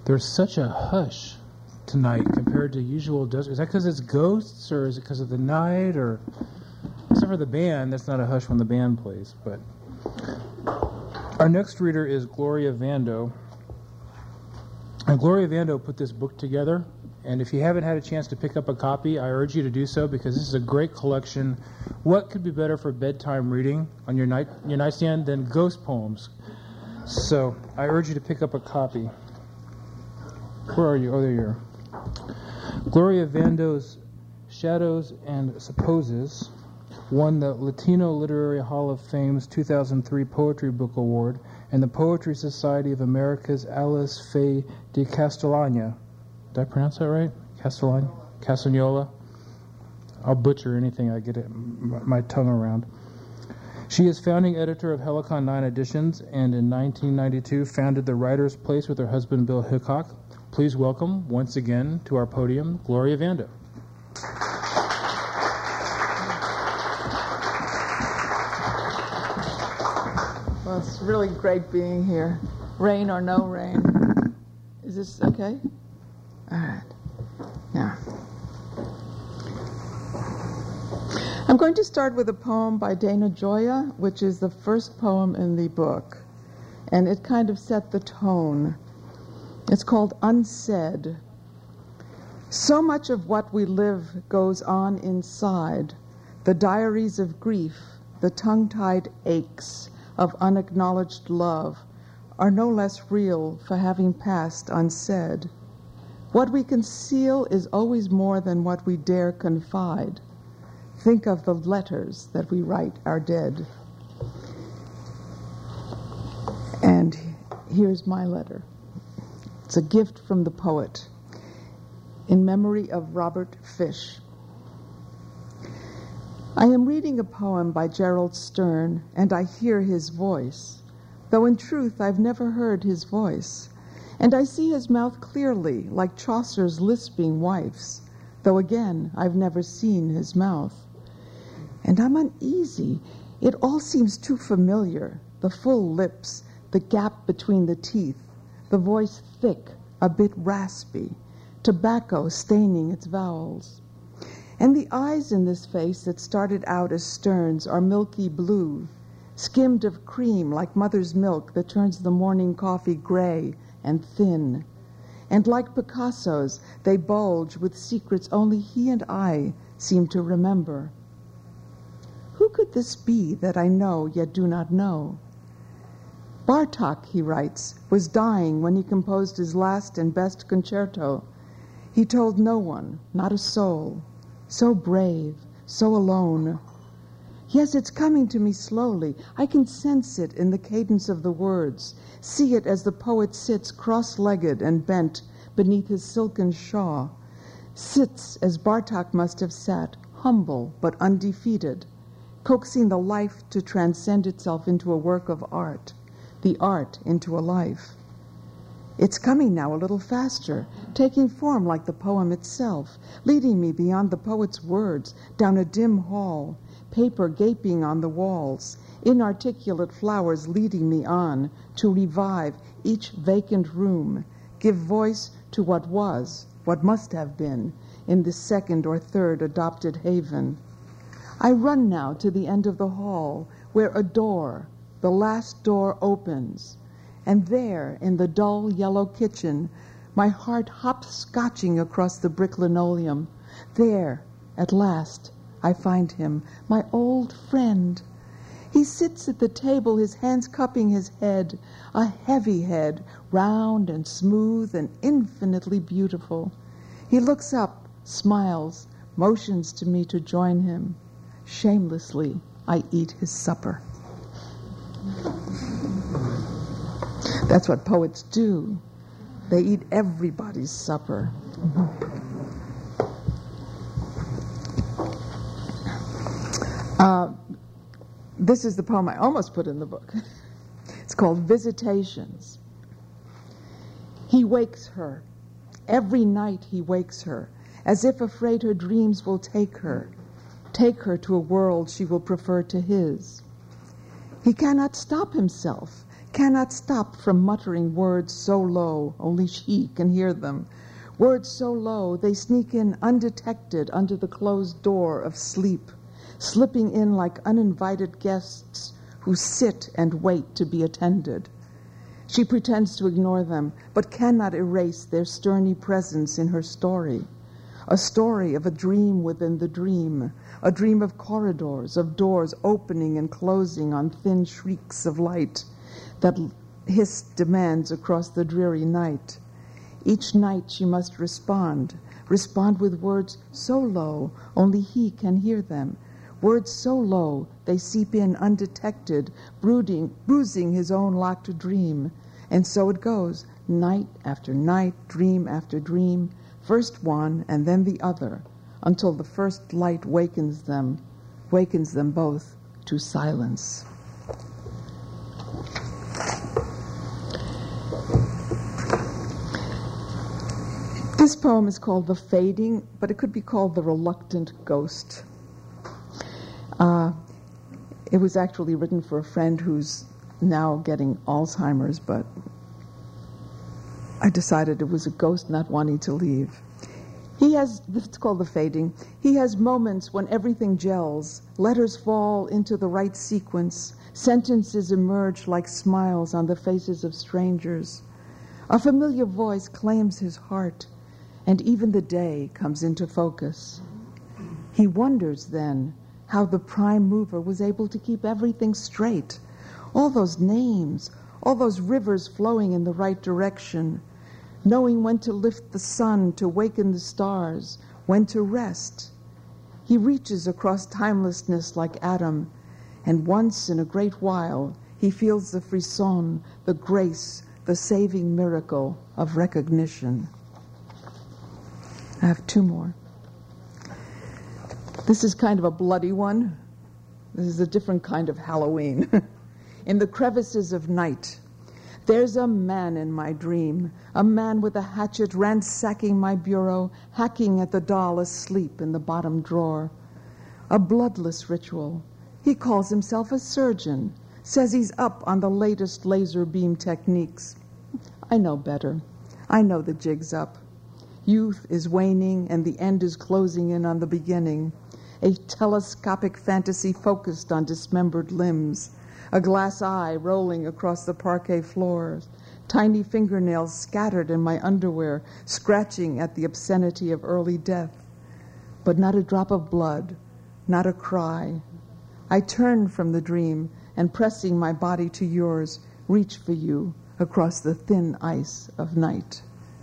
There's such a hush tonight compared to usual. Is that because it's ghosts, or is it because of the night, or except for the band? That's not a hush when the band plays. But our next reader is Gloria Vando, and Gloria Vando put this book together. And if you haven't had a chance to pick up a copy, I urge you to do so, because this is a great collection. What could be better for bedtime reading on your nightstand than ghost poems? So I urge you to pick up a copy. Where are you? Oh, there you are. Gloria Vando's Shadows and Supposes won the Latino Literary Hall of Fame's 2003 Poetry Book Award and the Poetry Society of America's Alice Faye de Castellana. Did I pronounce that right? Castagnola? I'll butcher anything I get my tongue around. She is founding editor of Helicon 9 Editions, and in 1992 founded the Writer's Place with her husband Bill Hickok. Please welcome, once again, to our podium, Gloria Vando. Well, it's really great being here. Rain or no rain. Is this okay? All right. Yeah. I'm going to start with a poem by Dana Gioia, which is the first poem in the book. And it kind of set the tone. It's called Unsaid. So much of what we live goes on inside, the diaries of grief, the tongue-tied aches of unacknowledged love are no less real for having passed unsaid. What we conceal is always more than what we dare confide. Think of the letters that we write our dead. And here's my letter. It's a gift from the poet in memory of Robert Fish. I am reading a poem by Gerald Stern, and I hear his voice, though in truth I've never heard his voice. And I see his mouth clearly, like Chaucer's lisping wife's, though again I've never seen his mouth. And I'm uneasy. It all seems too familiar, the full lips, the gap between the teeth, the voice thick, a bit raspy, tobacco staining its vowels. And the eyes in this face that started out as Stern's are milky blue, skimmed of cream like mother's milk that turns the morning coffee gray and thin. And like Picasso's, they bulge with secrets only he and I seem to remember. Who could this be that I know yet do not know? Bartók, he writes, was dying when he composed his last and best concerto. He told no one, not a soul. So brave, so alone. Yes, it's coming to me slowly. I can sense it in the cadence of the words, see it as the poet sits cross-legged and bent beneath his silken shawl. Sits as Bartók must have sat, humble but undefeated, coaxing the life to transcend itself into a work of art, the art into a life. It's coming now a little faster, taking form like the poem itself, leading me beyond the poet's words, down a dim hall, paper gaping on the walls, inarticulate flowers leading me on to revive each vacant room, give voice to what was, what must have been, in this second or third adopted haven. I run now to the end of the hall, where a door, the last door, opens, and there, in the dull yellow kitchen, my heart hopscotching across the brick linoleum. There, at last, I find him, my old friend. He sits at the table, his hands cupping his head, a heavy head, round and smooth and infinitely beautiful. He looks up, smiles, motions to me to join him. Shamelessly, I eat his supper. That's what poets do. They eat everybody's supper. This is the poem I almost put in the book. It's called Visitations. He wakes her. Every night he wakes her, as if afraid her dreams will take her to a world she will prefer to his. He cannot stop himself, cannot stop from muttering words so low only she can hear them. Words so low they sneak in undetected under the closed door of sleep, slipping in like uninvited guests who sit and wait to be attended. She pretends to ignore them, but cannot erase their sterny presence in her story. A story of a dream within the dream, a dream of corridors, of doors opening and closing on thin shrieks of light that hiss demands across the dreary night. Each night she must respond with words so low only he can hear them, words so low they seep in undetected, bruising his own locked dream. And so it goes, night after night, dream after dream, first one and then the other, until the first light wakens them both to silence. This poem is called The Fading, but it could be called The Reluctant Ghost. It was actually written for a friend who's now getting Alzheimer's, but I decided it was a ghost not wanting to leave. It's called The Fading. He has moments when everything gels, letters fall into the right sequence, sentences emerge like smiles on the faces of strangers. A familiar voice claims his heart, and even the day comes into focus. He wonders then how the prime mover was able to keep everything straight. All those names, all those rivers flowing in the right direction, knowing when to lift the sun, to waken the stars, when to rest. He reaches across timelessness like Adam, and once in a great while, he feels the frisson, the grace, the saving miracle of recognition. I have two more. This is kind of a bloody one. This is a different kind of Halloween. In the crevices of night, there's a man in my dream, a man with a hatchet ransacking my bureau, hacking at the doll asleep in the bottom drawer. A bloodless ritual. He calls himself a surgeon, says he's up on the latest laser beam techniques. I know better. I know the jig's up. Youth is waning and the end is closing in on the beginning. A telescopic fantasy focused on dismembered limbs. A glass eye rolling across the parquet floors. Tiny fingernails scattered in my underwear, scratching at the obscenity of early death. But not a drop of blood, not a cry. I turn from the dream and, pressing my body to yours, reach for you across the thin ice of night.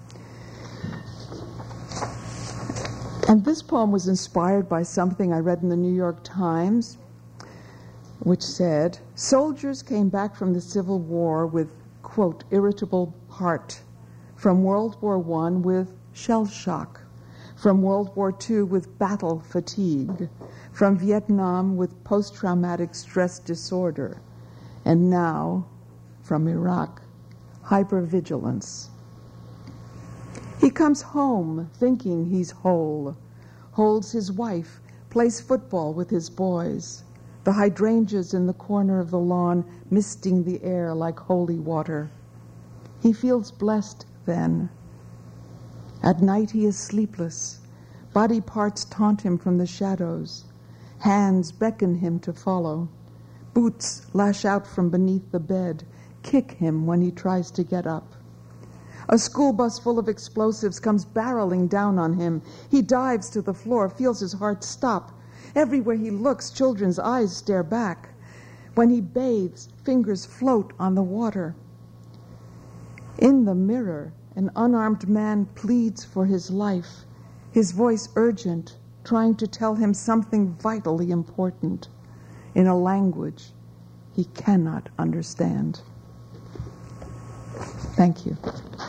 And this poem was inspired by something I read in the New York Times, which said, soldiers came back from the Civil War with, quote, irritable heart, from World War I with shell shock, from World War II with battle fatigue, from Vietnam with post-traumatic stress disorder, and now, from Iraq, hypervigilance. He comes home thinking he's whole, holds his wife, plays football with his boys, the hydrangeas in the corner of the lawn misting the air like holy water. He feels blessed then. At night he is sleepless. Body parts taunt him from the shadows. Hands beckon him to follow. Boots lash out from beneath the bed, kick him when he tries to get up. A school bus full of explosives comes barreling down on him. He dives to the floor, feels his heart stop. Everywhere he looks, children's eyes stare back. When he bathes, fingers float on the water. In the mirror, an unarmed man pleads for his life, his voice urgent, trying to tell him something vitally important in a language he cannot understand. Thank you.